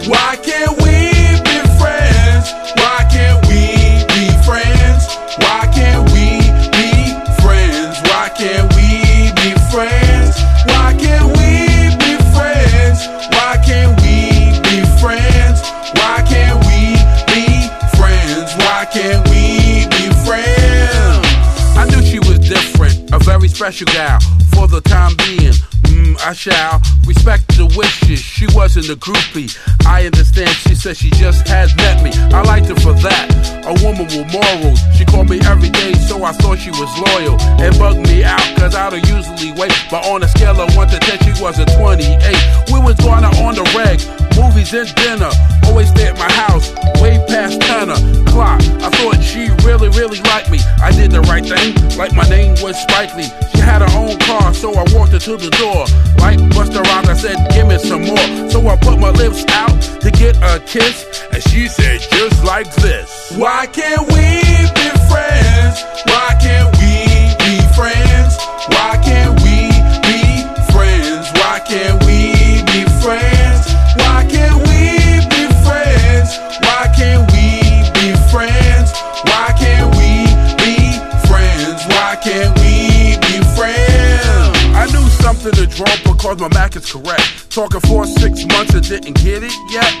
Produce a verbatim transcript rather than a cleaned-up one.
Why can't we be friends? Why can't we be friends? Why can't we be friends? Why can't we be friends? Why can't we be friends? Why can't we be friends? Why can't we be friends? Why can't we be friends? I knew she was different, a very special gal. For the time being, mm, I shall respect the wishes. She wasn't a groupie. I understand, she said she just had met me. I liked her for that, a woman with morals. She called me every day, so I thought she was loyal. It bugged me out, cause I don't usually wait. But on a scale of one to ten, she was a twenty-eight. We was going out on the reg, movies and dinner. Always stay at my house, way past ten o'clock. I thought she really, really liked me. I did the right thing, like my name was Spike Lee. She had her own car, so I walked her to the door. Like Busta Rhymes, I said, give me some more. So I put my lips out to get a kiss, and she said, just like this. Why can't we be friends? Why can't we be friends? Why can't we be friends? Why can't we be friends? Why can't we be friends? Why can't we be friends? Why can't we be friends? Why can't we be friends? I knew something to draw because my Mac is correct. Talking for six months and didn't get it yet.